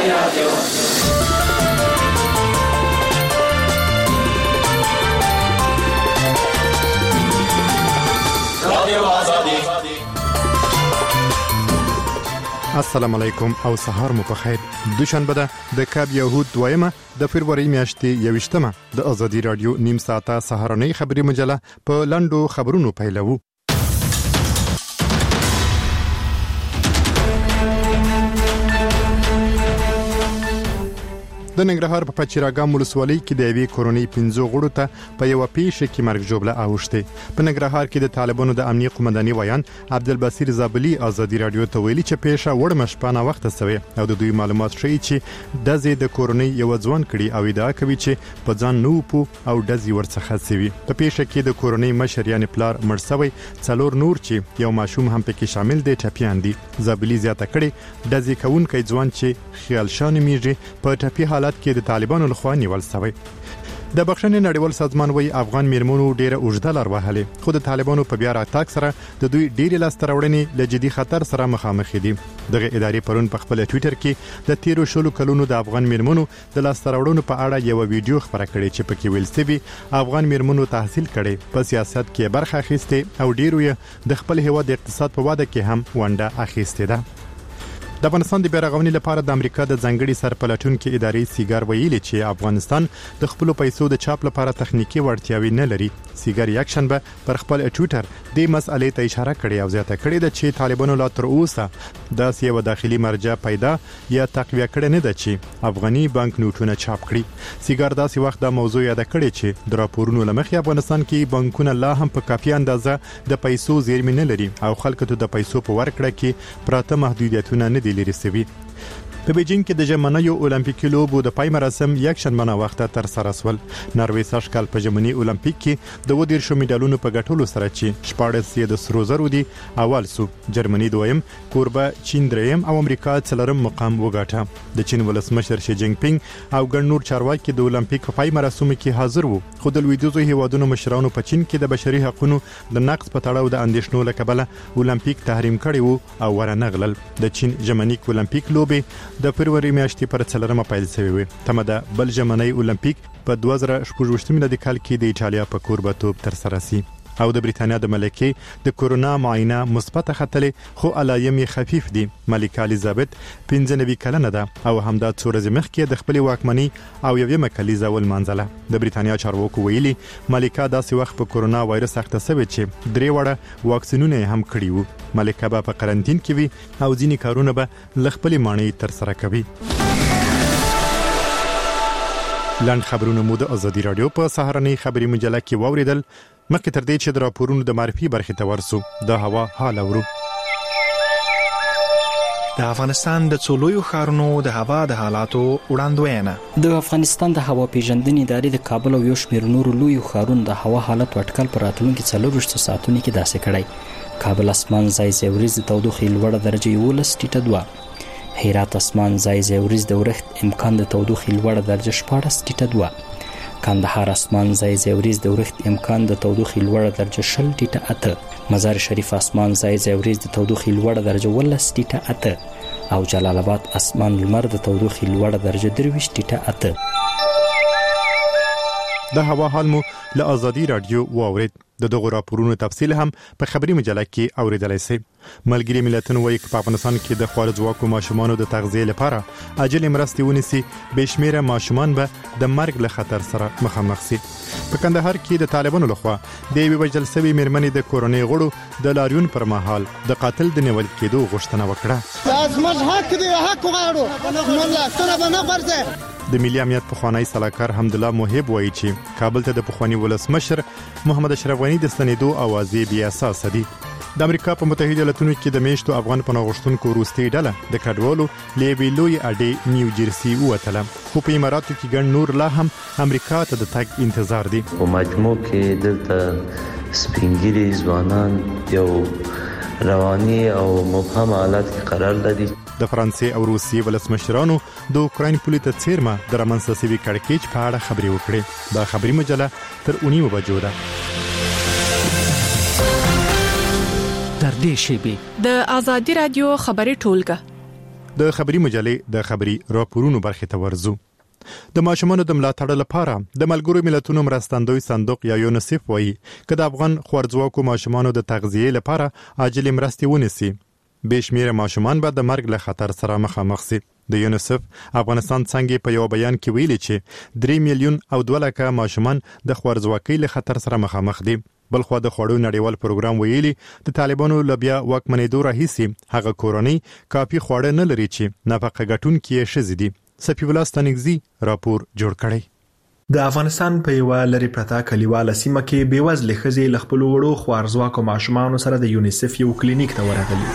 رادیو. السلام علیکم او سهار مو په خیر. دوشنبه ده د کاب یهود دویمه د فبراير میاشتې 21مه د ازادي رادیو نیم ساعته سهارنۍ خبري مجله په لندو خبرونو پیلوو. د ننګرهار په پچیراګام ولسوالۍ کې د یوې کورنۍ 15 غړو ته په یو پیښه کې مرګ ژوبله اوښته. په ننګرهار کې د طالبانو د امنیت قومنداني ویان عبدالبصیر زابلی ازادي رادیو ته ویلي چې پیښه وړ مشپانه وخت سوي او د دوی معلومات ښیي چې دزې د کورنۍ یو ځوان کړي او ادعا کوي چې په ځان نو پو او دزې ورڅخه سوي. په پیښه کې د کورنۍ مشر یعنی پلار مړ شوی، څلور نور چې یو ماشوم هم پکې شامل دي ټپیان دي. زابلی زیاته کړي دزې کونکي ځوان چې خیال شان میږي په ټپی حالت کې د طالبانو لخوا نیول شوی. د بخښنې نړیوال سازمان وایي افغان میرمنو ډیره اوږده لار وهلې، خو د طالبانو په بیا راتګ سره د دوی ډیرې لاسته راوړنې له جدي خطر سره مخامخ دي. دغه ادارې پرون په خپل ټوئیټر کې د 13 کلونو د افغان میرمنو د لاسته راوړنو په اړه یو ویډیو خبره کړې چې پکې ویل شوی افغان میرمنو تحصیل کړي، په سیاست کې برخه اخیسته او ډیرو د خپل هیواد د اقتصاد په واده کې هم ونډه اخیسته ده. د افغانستان د بیرغونی لپاره د امریکا د ځنګړي سرپلټونکو ادارې سیګار ویلي چې افغانستان د خپل پیسو د چاپ لپاره تخنیکی وړتیاوې نه لري. سیګار یک شنبه پر خپل ټوئیټر د مسئلې ته اشاره کړې او زیاته کړې ده چې طالبانو لا تر اوسه داسې یو داخلي مرجع پیدا یا تقویه کړې نه ده چې افغاني بانک نوټونه چاپ کړي. سیګار داسې وخت د موضوع یاد کړې چې د راپورونو لمخې افغانستان کې بانکونه لا هم په کافي اندازه د پیسو زیرمې نه لري او خلکو ته د پیسو په ورکړه کې پراته محدودیتونه نه لري سوي. په بیجینګ کې د ژمنیو اولمپیک لوبو د پای مراسم یک شنبه وخت تر سره سول. ناروې ساشکال په ژمنی اولمپیک کې د 12 میډالونو په ګټلو سره چې 14 د سرو زرو دي اول سو. جرمني دویم، کوربه چین دریم او امریکا څلورم مقام وګاټه. د چین ولسمشر شي جینګ پینګ او ګڼ نور چارواکي د اولمپیک په پای مراسم کې حاضر وو، خو د لویدیځو هیوادونو مشرانو په چین کې د بشري حقوقو د نقض په تړاو د اندېښنو لکبله اولمپیک تحریم کړی وو او ورنغلل. د چین ژمنی اولمپیک لوبې د فبراير میاشتې پر 4مه پیل شوې وي. تمه ده بل ژمنی اولمپیک په 2016 میلادي کال کې د ایټالیا په کوربه‌توب تر سره شي. او د بریتانیا د ملکې د کورونا معاینه مثبت ختلې خو علایم خفیف دي. ملکه الیزابت 95 کلنه ده او همدا څو ورځې مخکې د خپل واکمنۍ او یوه کلیزه ولمانځله. د بریتانیا چارواکو ویلي ملکه داسې وخت په کورونا وایرس اخته شوې چې 3 وړه واکسینونه هم کړی وو. ملکه به په قرنټین کې وي او ځینې کارونه به ل خپل مانې تر سره کوي. لاند خبرونه مو د ازادي رادیو په سهارنۍ خبري مجله کې واوریدل. مخکې تر دې چې د راپورونو د معرفي برخې ته ورسو د هوا حال اورو. د افغانستان د څولویو ښارونو د هوا د حالاتو وړاندوینه. د افغانستان د هوا پیژندنې ادارې د کابل او یو شمېر نورو لویو ښارونو د هوا حالت اټکل پر راتلونکي 24 ساعتونو کې داسې کړی: کابل اسمان ځای ځای وریځ د تودوخې لوړه درجه 11.2، هرات اسمان ځای ځای وریځ د ورښت امکان د تودوخې لوړه درجه 14.2، کندهار اسمان ځای ځای وریځ د ورښت امکان د تودوخې لوړه درجه 20.8، مزار شریف اسمان ځای ځای وریځ د تودوخې لوړه درجه 12.8 او جلال آباد اسمان لمر د تودوخې لوړه درجه 23.8. د هوا حال مو له ازادي رادیو واورید. د دغه راپورونو تفصیل هم په خبري مجله کې اوریدلای شئ. ملګری ملتونو وایي په افغانستان کې د خوارځواکو ماشومانو د تغذیه لپاره عاجل مرستې ونیسي، بشمیره ماشومان به د مرګ له خطر سره مخامخ شي. په کندهار کې د طالبانو لخوا د یوې وژل شوې میرمنې د کورنۍ غړو د لاریون پر مهال د قاتل د نیول کېدو غوښتنه وکړه. زموږ حق دی، حق غواړو، موږ سره به نه ورځي. د ملي امنیت پخوانی سلاکار حمدالله محب وایي چې کابل ته د پخوانی ولسمشر محمد اشرف غنی د ستنېدو اوازې بیا اساس دي. د امریکا په متحده ایالاتونو کې د میشتو افغان پناه غوښتونکو وروستۍ ډله د کډوالو لیوی لوی اډې نیو جرسي ووتله، خو په اماراتو کې ګڼ نور لا هم امریکا ته د تګ انتظار دي. په مجموع کې دلته سپینګیري ځوانان یو رواني او مبهم حالت کې قرار لري. د فرانسې او روسیې ولسمشرانو د اوکراین پولې ته څیرمه د رامنځته شوي کړکېچ په اړه خبرې وکړې. دا خبري مجله تر 9 بجو ده. تر دې شیبې د ازادي رادیو خبري ټولګه د خبري مجلې د خبري راپورونو برخې ته ورزو. د ماشومانو د ملاتړ لپاره د ملګرو ملتونو مرستندوی صندوق یا یونیسف وایي چې د افغان خوارځواکو ماشومانو د تغذیې لپاره عاجل مرستې ونیسي. بشمیره ماشومان به د مرګ له خطر سره مخامخ شي. د یونیسف افغانستان څنګه په یو بیان کې ویلي چې 3 میلیون او 2 لک ماشومان د خوارځواکۍ له خطر سره مخامخ دي. بلخو د خوړو نړیوال پروګرام ویلي د طالبانو لبیا واکمنېدو راهیسي هغه کورنۍ کافي خواړه نه لري چې نفقه ګټونکي یې شزي دي. سپی الله ستنګزي راپور جوړ کړی. د افغانستان په یو لری پرتا کلیواله سیمه کې بیوزله ښځې له خپل وړو خوارځواکو ماشومانو سره د یونیسف یو کلینیک ته ورغلي.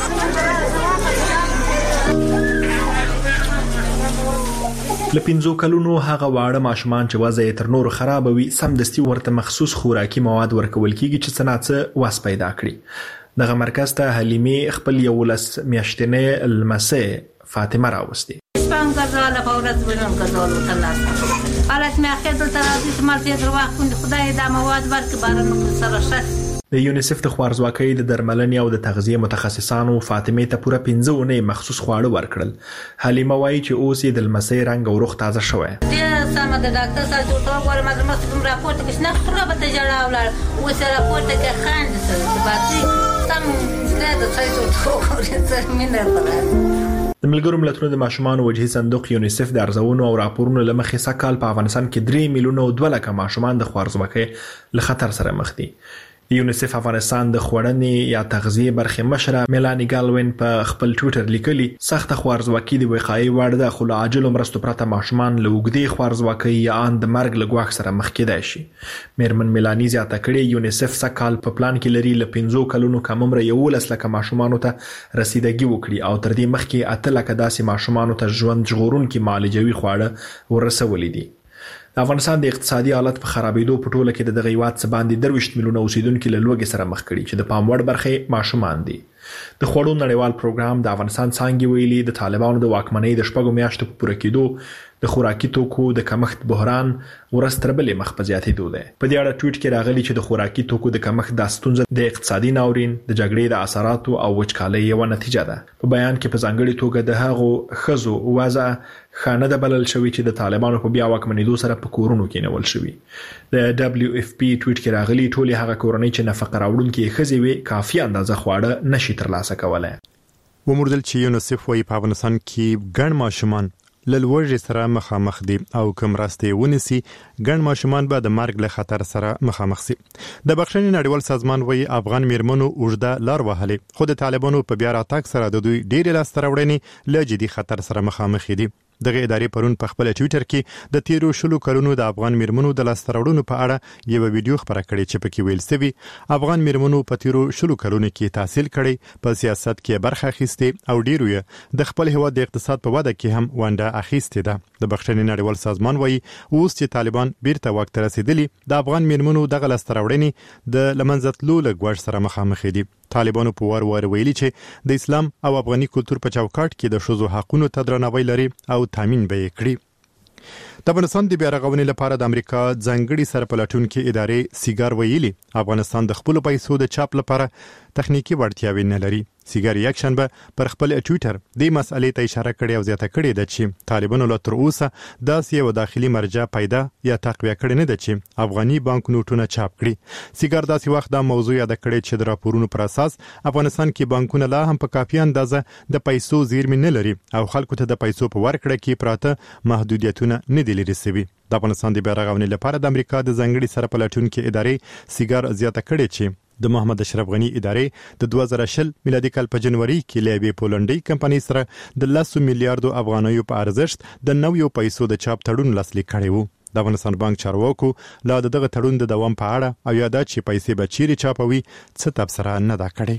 له 15 کلونو هغه واړه ماشومان چې وضع یې تر نورو خراب وي سمدستي ورته مخصوص خوراکي مواد ورکول کیږي چې څنګه واس پیدا کړي. دغه مرکز ته حلیمه خپل یو لس میاشتنې لمسه فاطمه راوستي. غزاله فورت بنم غزاله تناس حالت می اخر دل ترازی شمال تیر وقت کند خدای دا مواد ورک بارن سره شخص. د یونیسف د خوارځواکۍ د درملنې او د تغذیه متخصصانو فاطمه ته پوره 15 ونې مخصوص خواړه ورکړل. حلیمه وایي چې اوس یې د لمسې رنګ او روغ تازه شوی. د سم د ډاکټر سره ډاکټر غواړم د مسکوم راپورټ کې نه خبره به ته جړا ولر او سره راپورټ کې خاند سره باندې سم زړه د څه څه سره مینه پره. د ملګرو ملتونو د ماشومان وجهي صندوق یونیسف د ارزونو او راپورونو لمخې سکهال په افغانستان کې 3 میلیون او 2 لک ماشومان د خوارځواکۍ له خطر سره مخ دي. یونیسف افغانستان د خوړنې یا تغذیه برخه مشره میلانی ګالوین په خپل ټوئیټر لیکلي سخت خوارځواکۍ د وقایي وړ د خو عاجل مرستو پرته ماشومان له وګړي خوارځواکۍ یا ان د مرګ لګواخ سره مخ کېدای شي. میرمن میلانی زیاته کړي یونیسف سکهال په پلان کې لري له 15 کلونو کم عمر 11 لک ماشومان ته رسیدګي وکړي او تر دې مخکې 8 لک داسې ماشومان ته ژوند ژغورونکي معالجوي خواړه ورسولې دي. د افغانستان د اقتصادي حالت په خرابېدو په ټوله کې د دغه هیواد څخه باندې 23 میلیونه اوسیدونکو له لوږې سره مخ کړي چې د پام وړ برخه ماشومان دي. د خوړو نړیوال پروګرام د افغانستان څنګه ویلي د طالبانو د واکمنۍ د شپږو میاشتو په پوره کېدو د خوراکي توکو د کمښت بحران ورستربلې مخ په زیاتېدو ده. په دې اړه ټویټ کې راغلی چې د خوراکي توکو د کمښت د ستونزې د اقتصادي ناورین د جګړې د اثراتو او وچکالۍ یو نتیجه ده. په بیان کې په ځانګړي توګه د هغو خزو وضع خانه د بلل شوی چې د طالبانو په بیا واکمنېدو سره په کورونو کې نیول شوی. د WFP ټویټ کې راغلی ټولې هغه کورنۍ چې نفقه راوړونکي خزي وي کافي اندازه خواړه نشي ترلاسه کولای. ومردل چې یونیسف وايي په افغانستان کې ګڼ ماشومان لوړ سره مخامخ دي او کوم راستي ونیسي ګڼ ماشومان به د مرګ له خطر سره مخامخ شي. د بخښنې نړیوال سازمان وايي افغان میرمنو اوږده لار وهلې خو د طالبانو په بیا راتګ سره د دوی ډېر لاسته راوړنې له جدي خطر سره مخامخ دي. دغه ادارې پرون په خپل ټوئیټر کې د 13 کلونو د افغان میرمنو د لاسته راوړنو په اړه یو ویډیو خبره کړې چې پکې ویل شوی افغان میرمنو په 13 کلونو کې تحصیل کړي په سیاست کې برخه اخیسته او ډیرو د خپل هیواد د اقتصاد په وده کې هم ونډه اخیسته ده. د بخښنې نړیوال سازمان وايي اوس چې طالبان بیرته وخت رسیدلی د افغان میرمنو دغه لاسته راوړنې د لمنځتلو لګوړ سره مخامخ دي. طالبانو په وار ویلي چې د اسلام او افغاني کلچر په چوکاټ کې د شذو حقونو ته درناوی لري او تامین به یې کړي. د افغانستان د بیا رغونې لپاره د امریکا ځانګړي سرپلټونکو ادارې سیګار ویلي افغانستان د خپل پیسو د چاپ لپاره تخنیکی وړتیاوې نه لري. سیګار یک شنبه پر خپل ټوئیټر د مسالې ته اشاره کړې او زیاته کړې ده چې طالبانو لا تر اوسه داسې یو داخلي مرجع پیدا یا تقویه کړې نه ده چې افغاني بانک نوټونه چاپ کړي. سیګار داسې وخت دا موضوع یاد کړې چې د راپورونو پر اساس افغانستان کې بانکونه لا هم په کافي اندازه د پیسو زیرمې نه لري او خلکو ته د پیسو په ورکړه کې پراته محدودیتونه نه دي لري سوي. د افغانستان د بیا رغونې لپاره د امریکا د ځانګړي سرپلټونکو ادارې سیګار زیاته کړې چې د محمد اشرف غنی ادارې د 2020 میلادي کال په جنوري کې له پولنډي کمپنۍ سره د 10 میلیارډ افغانیو په ارزښت د نویو پیسو د چاپ تړون لاسلیک کړی وو. د افغانستان بانک چارواکو لا دغه تړون د دوام په اړه او یاد چې پیسې به چیرې چاپوي څه تبصره نه دا کړي.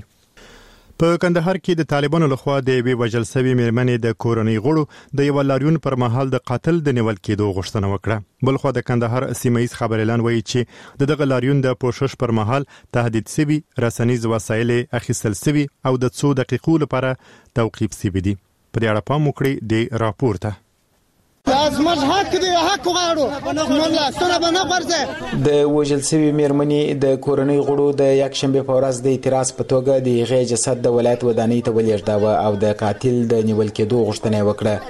په کندهار کې د طالبانو لخوا د وی وجل سوي میرمنې د کورنۍ غړو د یو لاریون پر مهال د قاتل د نیول کېدو غوښتنه وکړه. بلخو د کندهار سیمایي خبر اعلان وایي چې د دغه لاریون د پوښښ پر مهال تهدید سوي رسنیز وسایل اخیستل سوي او د 2 دقیقو لپاره توقیف سوي دي. په دې اړه پام وکړئ د راپور ته. زموږ حق دی، حق غواړو، موږ لاسونه به نه غورځوو. د وژل شوي مېرمنې د کورنۍ غړو د یکشنبې په ورځ د اعتراض په توګه د هغې جسد د ولایت ودانۍ ته ولېږداوه او د قاتل د نیول کېدو غوښتنه یې وکړه.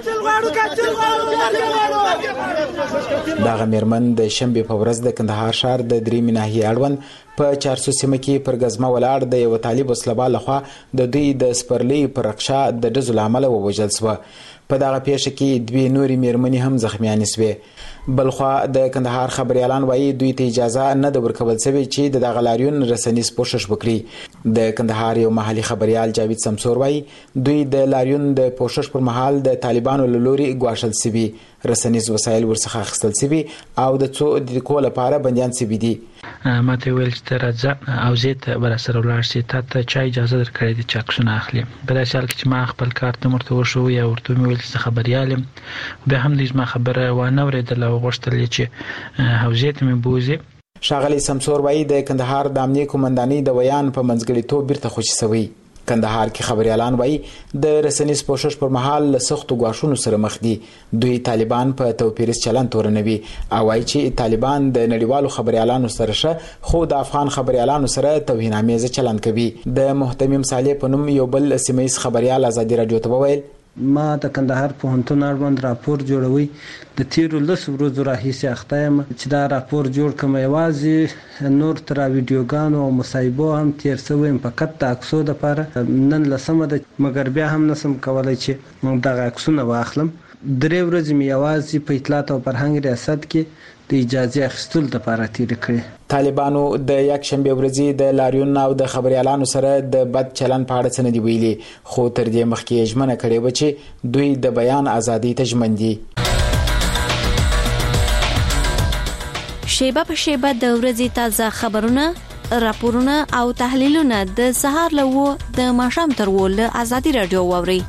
دغه مېرمن د شنبې په ورځ د کندهار ښار د درېیمې ناحیې اړوند په 400 سیمه کې پر ګزمه ولاړ د یو طالب وسلوال لخوا د دوی د سپرلۍ پر رکشا د ډزو له امله ووژل شوه. په دغه پیښه کې دوی نورې مېرمنې هم زخمیانې شوې. بلخوا د کندهار خبريالان وایي دوی ته اجازه نه ده ورکول شوې چې د دغه لاریون رسنیز پوښښ وکړي. د کندهار یو محلي خبريال جاوید سمسور وایي دوی د لاریون د پوښښ پر مهال د طالبانو له لوري ګواښل شوي، رسنیز وسایل ورڅخه اخیستل شوي او د څو دقیقو لپاره بندیان شوي دي. ماته ویل چې راځه او زه ته بر سره ولاړ شې، ته چا اجازه درکړې دي چې عکسونه اخلي؟ په داسې حال کې چې ما خپل کار ته مرته وشو یا ورته مې ویل چې خبريال یم، بیا هم دې ما خبره وانه ورېدله او غوښتل چې حوزې ته مې بوزي. ښاغلی سمسور وایي د کندهار د امنیه قومندانۍ د ویان په منځګړیتوب بیرته خوشي شوی. کندهار کې خبريالان وایي د رسنیز پوښښ پر مهال له سختو ګواښونو سره مخ دي. دوی طالبان په توپیریز چلند تورنوي او وایي چې طالبان د نړیوالو خبريالانو سره ښه خو د افغان خبريالانو سره توهینامیز چلند کوي. د محتمم صالح په نوم یو بل سیمه‌یز خبريال ازادي رادیو ته وویل ما د کندهار پوهنتون اړوند راپور جوړوي، د تیرو 10 ورځو راهیسې اخته یم چې دا راپور جوړ کړم. یوازې نور تر ویډیوګانو او مصاحبو هم تیر شوی یم، فقط د عکسو لپاره نن لسمه ده، مګر بیا هم نسم کولای چې دغه عکسونه واخلم. 3 ورځې مې یوازې په اطلاعات او فرهنګ ریاست کې د اجازه اخیستلو لپاره تیر کړې. طالبانو د یکشنبې ورځې د لاریون او د خبريالانو سره د بد چلن په اړه څه نه دی ویلي، خو تر دې مخکې ژمنه کړې و چې دوی د بیان ازادۍ ته ژمن دي. شیبه په شیبه د ورځې تازه خبرونه، راپورونه او تحلیلونه د سهار له و د ماښام تر و له ازادي رادیو واوري.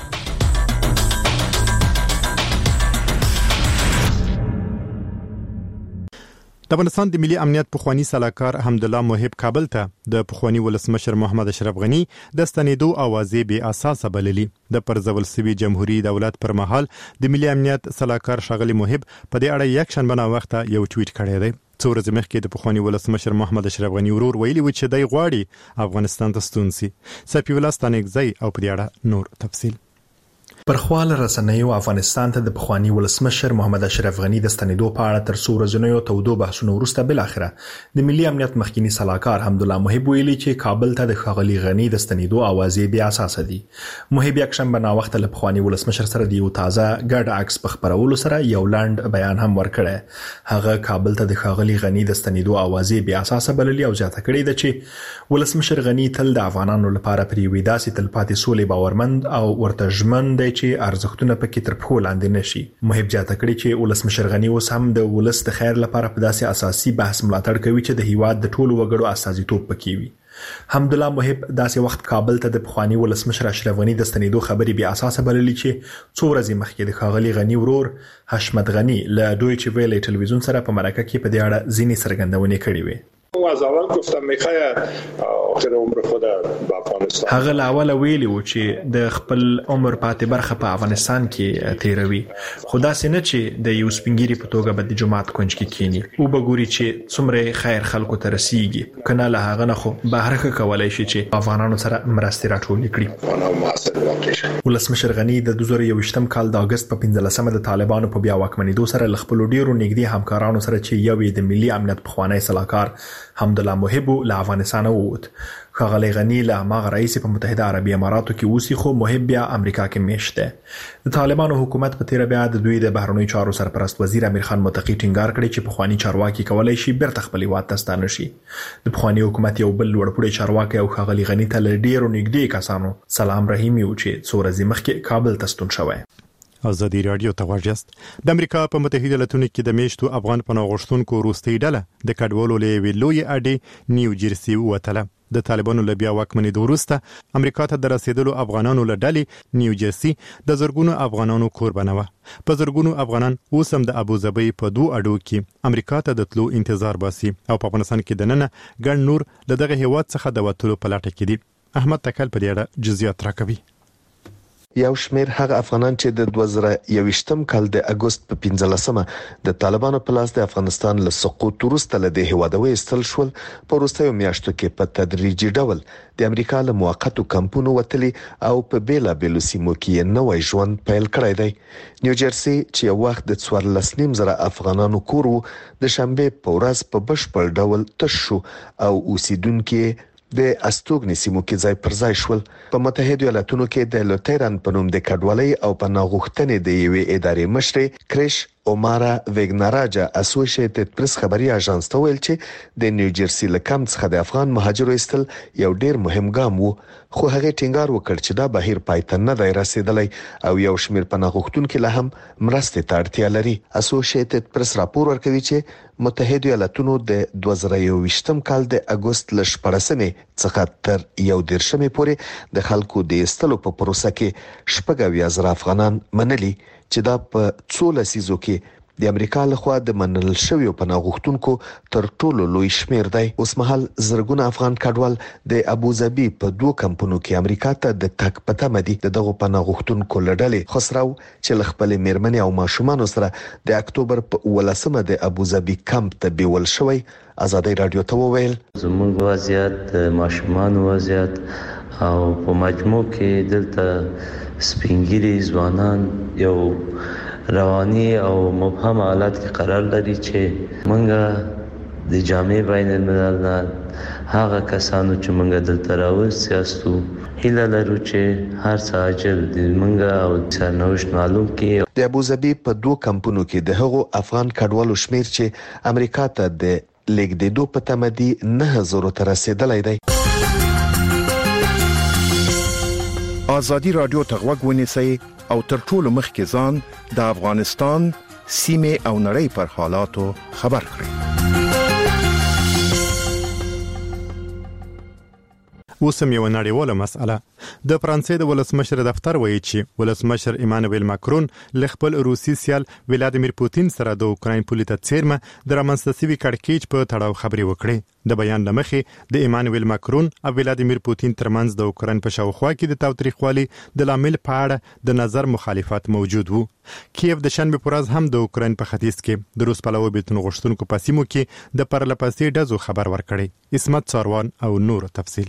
د افغانستان د ملي امنیت پخوانی سلاکار حمدالله محب کابل ته د پخوانی ولسمشر محمد اشرف غنی د ستنېدو اوازې بې اساسه بللي. د پرځول سوي جمهوریت دولت پر مهال د ملي امنیت سلاکار ښاغلی محب په دې اړه یک شنبه وخته یو ټویټ کړی دی. څو ورځې مخکې د پخوانی ولسمشر محمد اشرف غنی ورور ویلي و چې دی غواړي افغانستان ته ستون سي. سپي ولا ستانګزی او په دې اړه نور تفصیل. پر خپل رسنیو افغانستان ته د پخوانی ولسمشر محمد اشرف غنی د ستنېدو په اړه تر څو ورځې تودو بحثونو وروسته بل اخره د ملي امنیت مخکینی سلاکار حمدالله محب ویلي چې کابل ته د ښاغلي غنی د ستنېدو اوازې بې اساسه دي. محب یکشنبه ناوخته له پخوانی ولسمشر سره د یو تازه ګډ عکس په خبرولو سره یو لاند بیان هم ورکړی. هغه کابل ته د ښاغلي غنی د ستنېدو اوازې بې اساسه بللي او زیاته کړې ده چې ولسمشر غنی تل د افغانانو لپاره پر یوې داسې تلپاتې سولې باورمند او ورته ژمن دی چې ارزښتونه پکې تر پښو لاندې نشي. محب زیاته کړي چې ولسمشر غنی اوس هم د ولس د خیر لپاره په داسې اساسي بحث ملاتړ کوي چې د هیواد د ټولو وګړو استازیتوب پکې وي. حمدالله محب داسې وخت کابل ته د پخوانی ولسمشر اشرف غنی د ستنېدو خبرې بې اساسه بللي چې څو ورځې مخکې د ښاغلي غنی ورور حشمت غنی له دویچه ویلې ټلویزیون سره په مرکه کې په دې اړه ځینې څرګندونې کړې وې. از اول گفتم میخواد آخر عمر خود به افغانستان. هغه لاول ویلی و چې د خپل عمر پاتې برخه په افغانستان کې تیروي، خو داسې نه چې د یو سپینګیری په توګه به د جماعت کونج کې کینی او بګوري چې څومره خیر خلکو ته رسیږي، کنه له هغه نه خو بهر کولای شي چې افغانانو سره مرستې راټولې کړي. ولسمشر غنی د 2021 کال د اگست په 15مه د طالبانو په بیا واکمنېدو سره ل خپل ډیرو نږدې همکارانو سره چې یو د ملي امنیت پخوانی سلاکار حمدالله محب له افغانستان ووت. ښاغلی غنی له هغه رئیس په متحده عربي اماراتو کې اوسي، خو محب بیا امریکا کې میشت دی. د طالبانو حکومت په تیر بیا د دوی د بهرنیو چارو سرپرست وزیر امیر خان متقی ټینګار کړی چې پخوانی چارواکي کولای شي بیرته خپل هیواد ته ستانه شي. د پخوانی حکومت یو بل لوړپوړی چارواکي او ښاغلی غنی ته ډیرو نږدې کسانو سلام رحیمي و چې څو ورځې مخکې کابل ته ستون شوی. ازادي رادیو ته واجست. د امریکا په متحده ایالاتونو کې د میشتو افغان پناه غوښتونکو وروستۍ ډله د کډوالو له ویلوی اډي نیو جرسي وتله. د طالبانو له بیا واکمنېدو وروسته امریکا ته د رسیدلو افغانانو له ډلې نیو جرسي د زرګونو افغانانو قربانه و. په زرګونو افغانان اوس هم د ابوظبي په 2 اډو کې امریکا ته د تلو انتظار باسي او په افغانستان کې دننه ګڼ نور له دغه هیواد څخه د وټلو په لټه کې دي. احمد تکل په دې اړه جزئیات راکوي. یو شمیر هغه افغانان چې د 2021م کال د اگست په 15مه د طالبانو په لاس د افغانستان له سقوط وروسته له هیوادوي استل شول په وروستیو میاشتو کې په تدریجي ډول د امریکا له موقتو کمپونو وتلي او په بیلابېلو سیمو کې نوې ژوند پیل کړی دی. نیوجرسي چې یو وخت د 14,000 افغانانو کور وو د شنبه په ورځ په بشپړ ډول تش شو او اوسیدونکو د استوګنې سیمو کې ځای پر ځای شول. په متحده ایالاتونو کې د لوتیران په نوم د کډوالۍ او په ناغوښتنې د یوې ادارې مشر کریش اومارا ویګناراجا اسوسییټډ پریس خبري اژانس ته ویل چې د نیوجرسي له کمپ څخه د افغان مهاجرو استل یو ډیر مهم ګام وو، خو هغه ټینګار وکړ چې دا بهیر پایته نه دی رسیدلی او یو شمیر پناه غوښتونکو له هم مرستې ته اړتیا لري. اسوسییټډ پریس راپور ورکوي چې متحده ایالاتونو د 2021م کال د اگست ل 14مې څخه تر 11مې پورې د خلکو د استلو په پروسه کې 40,000 افغانان منلي چې دا په 14 لسیزو کې د امریکا لخوا د منل شویو پناه غوښتونکو تر ټولو لوی شمیر دی. اوس مهال زرګونه افغان کډوال د ابوظبي په 2 کمپونو کې امریکا ته د تک پته مدي دغه پناه غوښتونکو لړلې خسرو چې لخپل میرمنې او ماشومان سره د اکتوبر په 18مه د ابوظبي کمپ ته بیول شوی. آزادۍ رادیو ته وویل زموږ وضعیت ماشومان وضعیت او په مجموع کې دلته سپینګری ځوانان یو رواني او مبهم حالت کې قرار لري چې منګه د جامع بین الملل هغه کسانو چې منګه دلته راوستو هیله لرو چې هر څه اجل د منګه او سرنوشت معلوم کې. د ابوظبي په 2 کمپونو کې د هغو افغان کډوالو شمیر چې امریکا ته د لیګدېدو په تمدي 9,000 ته رسیدلی دی. آزادی رادیو ته غوږ ونیسئ او تر ټولو مخکې ځان د افغانستان سیمه او نړۍ پر حالاتو خبر کړئ. اوسم یو نړیواله مسأله. د فرانسې د ولسمشر دفتر وایي چې ولسمشر ایمانوئل ماکرون له خپل روسي سیال ولادیمیر پوتین سره د اوکراین پولې ته څیرمه د رامنځته شوي کړکېچ په تړاو خبرې وکړې. د بیان لمخې د ایمانوئل ماکرون او ولادیمیر پوتین ترمنځ د اوکراین په شاوخوا کې د تاوتریخوالي د لامل په اړه د نظر مخالفت موجود وو. کیف د شنبه پر ورځ هم د اوکراین په ختیځ کې د روس پلوي بیلتون غوښتونکو په سیمو کې د پرلپسې ډزو خبر ورکړي. اسمت ساروان او نور تفصیل.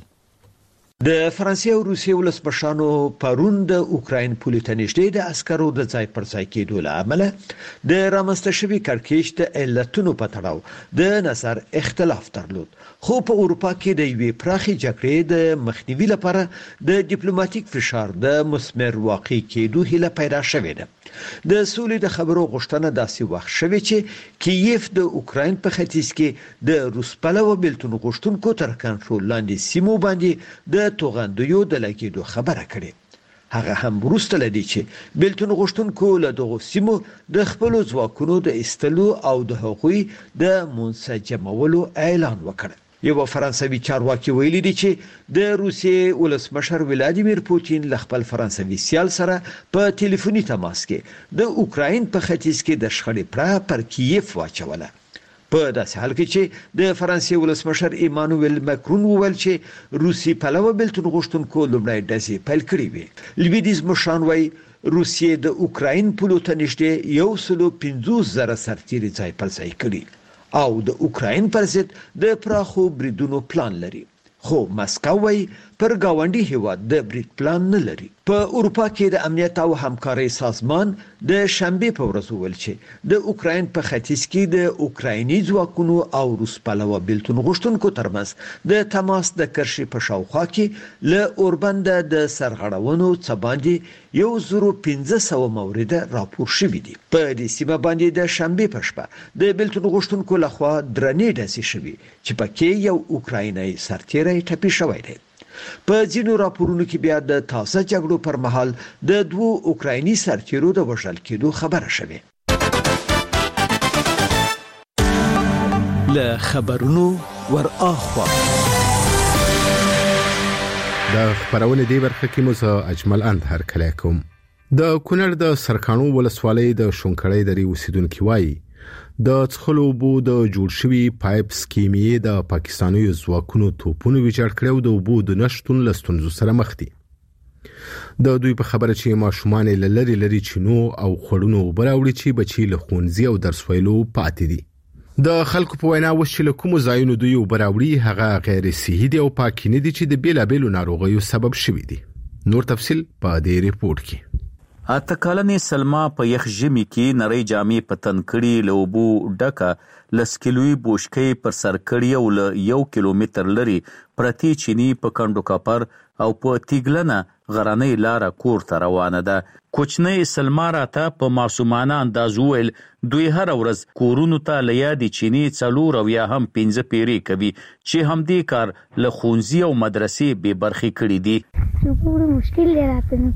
د فرانسې او روسیې ولسمشرانو پرون د اوکراین پولې ته نږدې د عسکرو د ځای پر ځای کېدو له امله د رامنځته شوي کړکېچ د علتونو په تړاو د نظر اختلاف درلود، خو په اروپا کې د یوې پراخې جګړې د مخنیوي لپاره د ډیپلوماټیک فشار د مثمر واقع کېدو هیله پیدا شوې ده. د سولې د خبرو غوښتنه داسې وخت شوې چې کیف د اوکراین په ختیځ کې د روس پلوه بیلتون غوښتونکو تر کنټرول لاندې سیمو باندې د توغندیو د لګېدو خبره کړې. هغه هم وروسته لدی چې بیلتون غوښتونکو له دغو سیمو د خپل ځواکونو د استلو او د حقوقي د منسجمولو اعلان وکړ. یو فرانسوي چارواکي ویلي دی چې د روسیې ولسمشر ولادیمیر پوتین له خپل فرانسوي سیال سره په ټلیفوني تماس کې د اوکراین په ختیځ کې د شخړې پړه پر کیف واچوله. په داسې حال کې چې د فرانسې ولسمشر ایمانوئل ماکرون وویل چې روسي پلوه بیلتون غوښتونکو لومړی ډزې پیل کړې وې. لویدیز مشران وايي روسیې د اوکراین پولو ته نږدې 150,000 سرتیري ځای پر ځای کړي او د اوکراین پر ضد د پراخو بریدونو پلان لري، خو مسکو وايي پر گاونډي هیواد د برید پلان نه لري. په اروپا کې د امنیت او همکارۍ سازمان د شنبه په ورځ ویل چې د اوکراین په ختیځ کې د اوکرایني ځواکونو او روس پلوه بیلتون غوښتونکو ترمنځ د تماس د کرښې په شاوخوا کې له اوربند د سرغړونو څخه باندې 1500 مورد راپور شوي دي. په دې سیمه باندې د شنبه په شپه د بیلتون غوښتونکو لخوا درنې ډزې شوي چې پکې یو اوکرایني سرتیری ټپي شوی دی. په ځینو راپورونو کې بیا د تازه جګړو پر مهال د 2 اوکرایني سرتیرو د وژل کېدو خبره شوه. له خبرونو ور اخوا د خبرونه دی برخه کې مو اجمل اند هر کله کوم. د کونړ د سرکانو ولسوالۍ د شونکړې درې اوسیدونکو وایي د څخلو بو د جوړ شوی پایپ سکیمې د پاکستاني ځواکونو توپونو ویجاړ کړو د بو د نشټون لستونزو سره مخ دي. د دوی په خبره چې ماشومان لری چینو او خړونو وبراوړي چې بچي له خونځي او درس ویلو پاتې دي. د خلکو په وینا وشي له کوم ځایونو دوی وبراوړي هغه غیر صحي دي او پاک نه دي چې د بیلابېلو ناروغیو سبب شوي دي. نور تفصیل په دې ریپورت کې. اتکلنې سلما په یخ ژمي کې نری جامې په تن کړي لوبو ډکه لسکلوي بوشکې پر سر کړي او له 1 کیلومتر لري پرتی چینی په کندو کاپر او په تیګلنه غرانې لاره کور ته روانه ده. کوچنۍ سلما راته په معصومانه انداز وویل دوی هر ورځ کورونو ته له یادې چینی 4 او یا هم 15 پیری کوي چې همدې کار له ښوونځي او مدرسې بې برخې کړي دي. ډېر مشکل دی راته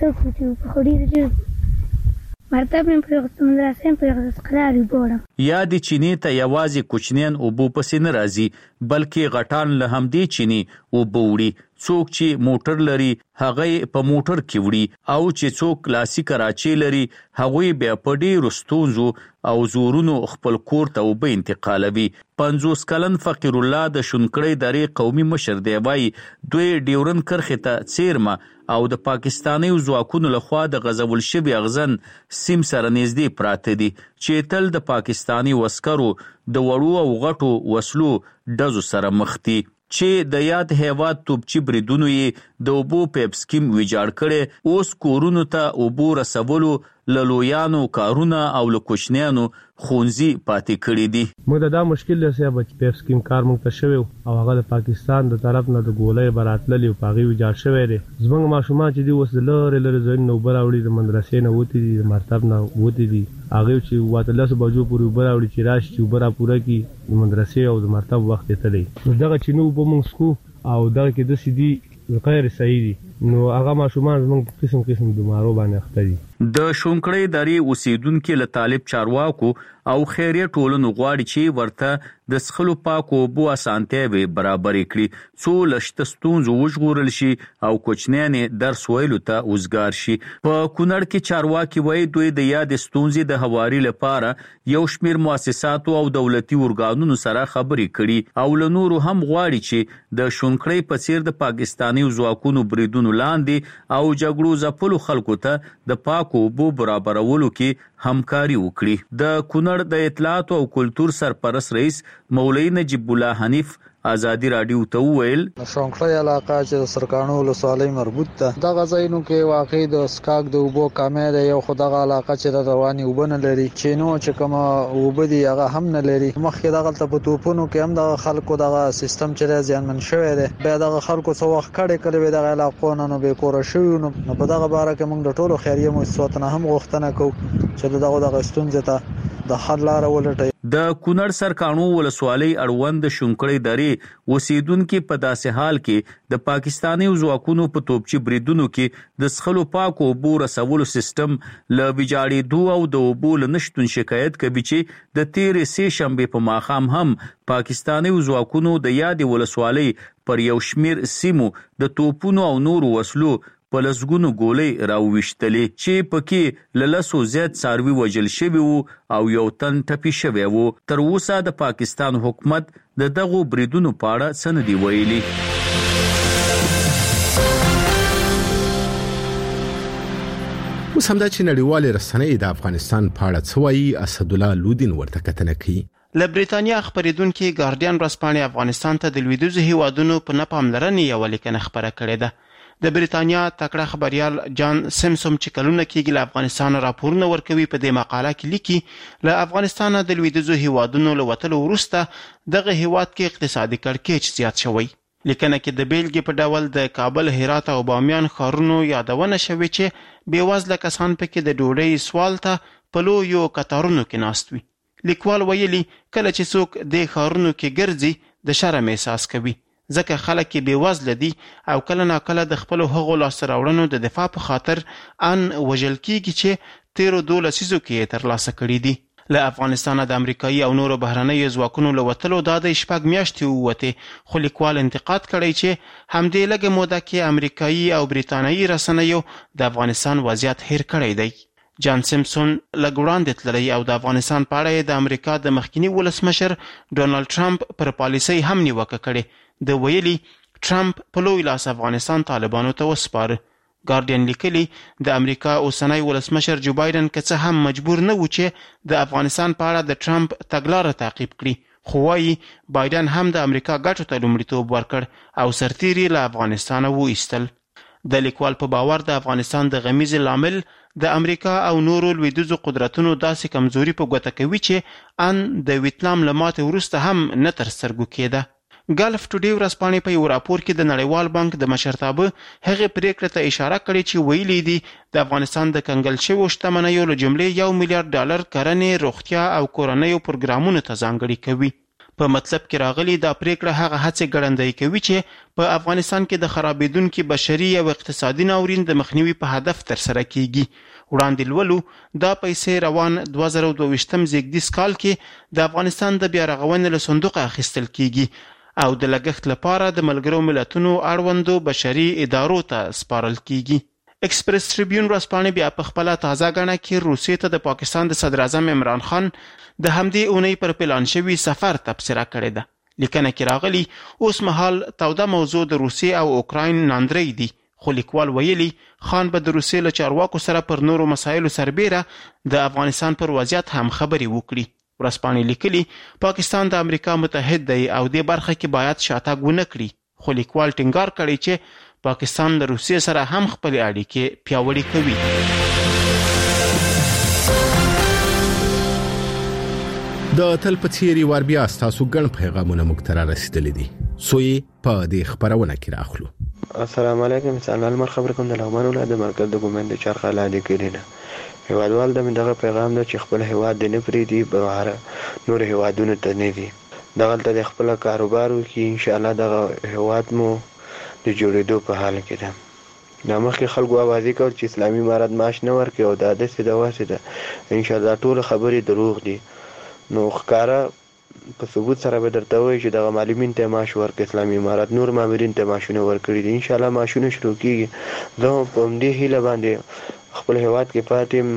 مرتب من په مدرسې په سکلاري بوړم. یا د چینی ته یوازې کوچنیان اوبو پسې نه راځي بلکې غټان له همدې چینی اوبو وړي. څوک چې موټر لري هغه په موټر کې وړي او چې څوک کلاسیک راچی لري هغه بیا په ډېرو ستونزو او زورونو خپل کور ته اوبه انتقالوي. 50 کلن فقیر الله د شونکړې درې قومي مشر دی وایي دوی ډیورن کرخه ته څیرمه او د پاکستاني ځواکونو لخوا د غزول شوی اغزن سیم سره نږدې پراته دي چې تل د پاکستاني وسکرو د وړو او غټو وسلو ډزو سره مخ دي چې د یاد هیواد توپچی بریدونو یې د اوبو پیپ سکیم ویجاړ کړي. اوس کورونو ته اوبو رسولو لویانو کارونه او لکوشنیانو خونځي پاتې کړي دي. موږ دا مشکل لسه بچ پیپ سکیم کار موږ ته شوی او هغه د پاکستان د طرف نه د ګولې براتللی او پاغي ویجاړ شوی دی. زمونږ ماشومان چې دی وسله لري ځین نو براوړي د مدرسې نه وتی دي د مرتب نه وتی دي هغه چې واته لاسو بجو پورې براوړي چې راشي چې برا پوره کی د مدرسې او د مرتب وخت ته دی. دغه چې نو په موږ سکو او دغه کې د سیدی غیر صحیح دي نو هغه ماشومان زموږ قسم بیمارو باندې اخته دي. د شونکړې درې اوسیدونکو له طالب چارواکو او خیریه ټولنو غواړي چې ورته د سخلو پاکو بو اسانتیا به برابر کړي څو لشت ستونزو وژغورل شي او کوچنیانې درس ویلو ته وزګار شي. په کونړ کې چارواکي وایي دوی د یاد ستونزې د هواري لپاره یو شمیر مؤسساتو او دولتي ارګانونو سره خبرې کړي او له نورو هم غواړي چې د شونکړې په څیر د پاکستاني ځواکونو بریدونو لاندې او جګړو ځپلو خلکو ته د پاک اوبو برابرولو کې همکاري وکړي. د کونړ د اطلاعات او کلتور سرپرست رئیس مولوی نجیب الله حنیف ازادي رادیو ته ویل شونکړې علاقه چې د سرکانو ولسوالۍ مربوط ده دغه ځایونو کې واقع د سکاک د اوبو کمې ده. یو خدغه علاقه چې د رواني وبنه لري چې نو چې کومه وبدي هغه هم نه لري. مخکې دغه ته په توپونو کې هم د خلکو دغه سیستم چې ځانمن شوی دی بیا دغه خلکو څو وخت کړي کړي دغه علاقو نه به کور شوی نو په دغه باره کې موږ د ټولو خیریه مؤسساتونو هم غوښتنه کوو چې دغه ستونزې ته د حل لار ولټوي. د کونړ سرکانو ولسوالۍ اړوند شونکړې درې اوسیدونکو په داسې حال کې د پاکستاني ځواکونو په توپچی بریدونو کې د سخلو پاکو اوبو رسولو سیستم ل ویجاړېدو او د اوبو لنشتون شکایت کوي چې د تیرې سه شنبه په ماښام هم پاکستاني ځواکونو د یاد ولسوالۍ پر یو شمیر سیمو د توپونو او نورو وسلو په لسګونو ګولې راوويشتلې چې پکې لسو زیات څاروي وژل شوي وو او یو تن ټپي شوی وو. تر اوسه د پاکستان حکومت د دغو بریدونو په اړه څه نه دی ویلي. اوس همدا چې نړیوالې رسنۍ د افغانستان په اړه څه وایي اسد الله لودین ورته کتنه کوي. له بریتانیا خبرېدونکو ګارډین ورځپاڼې افغانستان ته د لویدیځو هیوادونو په ناپاملرنې یو لیکنه خبره کړې ده. د بریتانیا تکړه خبريال جان سیمسوم چې کلونه کېږي له افغانستان راپورونه ورکوي په دې مقاله کې لیکي له افغانستان د لویدیځو هیوادونو له وتلو وروسته دغه هیواد کې اقتصادي کړکېچ زیات شوی. لیکنه کې د بیلګې په ډول د کابل، هرات او بامیان ښارونو یادونه شوې چې بېوزله کسان پکې د ډوډۍ سوال ته په لویو کتارونو کې ناست وي. لیکوال ویلي کله چې څوک د ښارونو کې ګرځي د شرم احساس کوي ځکه خلک کې بېوزله دي او کله ناکله د خپلو هغو لاسته راوړنو د دفاع په خاطر ان وژل کېږي چې تیرو 12 لسیزو کې یې ترلاسه کړي دي. له افغانستانه د امریکایي او نورو بهرنیو ځواکونو له وتلو دا د 6 میاشتې ووتې خو لیکوال انتقاد کړی چې همدې لږه موده کې امریکایي او بریتانیایي رسنیو د افغانستان وضعیت هیر کړی دی. جان سیمسون لږ وړاندې تللی او د افغانستان په اړه د امریکا د مخکینی ولسمشر ډونالد ټرمپ پر پالیسۍ هم نیوکه کړې. د ویلي ټرمپ په لوی لاس افغانستان طالبانو ته وسپاره. ګارډین لیکلي د امریکا اوسنی ولسمشر جو بایدن که څه هم مجبور نه و چې د افغانستان په اړه د ټرمپ تګلاره تعقیب کړي، خو وايي بایدن هم د امریکا ګټو ته لومړیتوب ورکړ او سرتیري له افغانستانه وایستل. د لیکوال په باور د افغانستان د غمیزې لامل د امریکا او نورو لویدیځو قدرتونو داسې کمزوري په ګوته کوي چې ان د ویتنام له ماتې وروسته هم نه تر سترګو کېده. ګلف ټوډے ورځپاڼې په یو راپور کې د نړیوال بانک د مشرتابه هغې پریکړې ته اشاره کړې چې ویلي دي د افغانستان د کنګل شویو شتمنیو له جملې $1 میلیارډ کرنې، روغتیا او کورنیو پروګرامونو ته ځانګړي کوي. په مطلب کې راغلي دا پریکړه هغه هڅې ګړندۍ کوي چې په افغانستان کې د خرابېدونکي بشري او اقتصادي ناورین د مخنیوي په هدف ترسره کیږي. وړاندې لولو دا پیسې روان 2022 زیږدیز کال کې د افغانستان د بیا رغونې له صندوقه اخیستل کیږي او د لګښت لپاره د ملګرو ملتونو اړوندو بشري ادارو ته سپارل کیږي. ایکسپریس ټریبیون ورځپاڼې بیا په خپله تازه ګڼه کې روسیې ته د پاکستان د صدر اعظم عمران خان د همدې اونۍ پر پلان شوي سفر تبصره کړې ده. لیکنه کې راغلي اوس مهال توده موضوع د روسیې او اوکراین ناندرۍ دي، خو لیکوال ویلي خان به د روسیې له چارواکو سره پر نورو مسایلو سربیره د افغانستان پر وضعیت هم خبرې وکړي. ورځپاڼې لیکلي پاکستان د امریکا متحد دی او دې برخه کې باید شاتګ ونه کړي، خو لیکوال ټینګار کړی چې پاکستان له روسیې سره هم خپلې اړیکې پیاوړې کوي. د تل په څیر ور بیا تاسو ګڼ پیغامونه موږ ته رسیدلي دي، سوی په دې خبرونه کې راخلو. السلام علیکم، سلام خبر کوم د لغمان ولایت د مرکز د ګومند چرخ لاندې کېدنه هیوادوال د دغه پیغام ده چې خپل هیواد د نه پریدي بهر نور هیوادونو ته نه دي، دغه د خپل کاروبار کې ان شاء الله دغه هیواد مو د جوړېدو په حال کې ده. د مخکې خلکو اوازې کول چې اسلامي امارت معاش نه ورکوي او دا داسې د واسه ده، ان شاء الله ټول خبرې دروغ دي. نو ښکاره په ثبوت سره به درته وایي چې دغه معلمین ته معاش ورکړي، اسلامي امارت نور مامورین ته معاشونه ورکړي دي. ان شاء الله معاشونه شروع کیږي. زه په همدې هیله باندې خپل هیواد کې پاتې